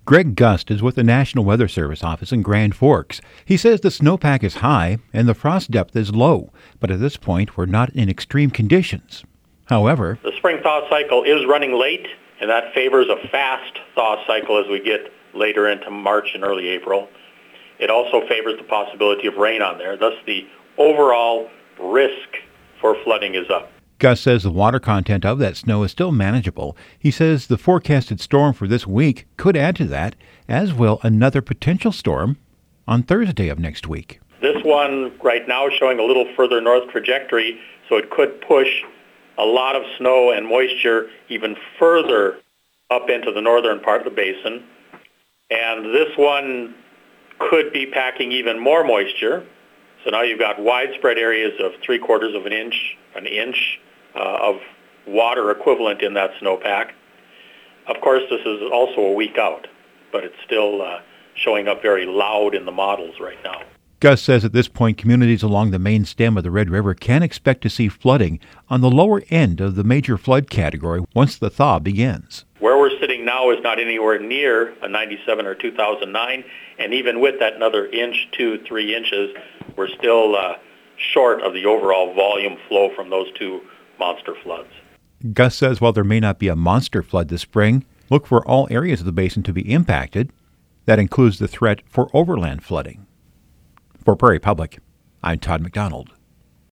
Greg Gust is with the National Weather Service office in Grand Forks. He says the snowpack is high and the frost depth is low, but at this point we're not in extreme conditions. However, the spring thaw cycle is running late, and that favors a fast thaw cycle as we get later into March and early April. It also favors the possibility of rain on there. Thus, the overall risk for flooding is up. Gus says the water content of that snow is still manageable. He says the forecasted storm for this week could add to that, as will another potential storm on Thursday of next week. This one right now is showing a little further north trajectory, so it could push a lot of snow and moisture even further up into the northern part of the basin. And this one could be packing even more moisture. So now you've got widespread areas of 3/4 of an inch of water equivalent in that snowpack. Of course, this is also a week out, but it's still showing up very loud in the models right now. Gus says at this point, communities along the main stem of the Red River can expect to see flooding on the lower end of the major flood category once the thaw begins. Where we're sitting now is not anywhere near a 97 or 2009, and even with that another inch, 2-3 inches, we're still short of the overall volume flow from those two monster floods. Gus says while there may not be a monster flood this spring, look for all areas of the basin to be impacted. That includes the threat for overland flooding. For Prairie Public, I'm Todd McDonald.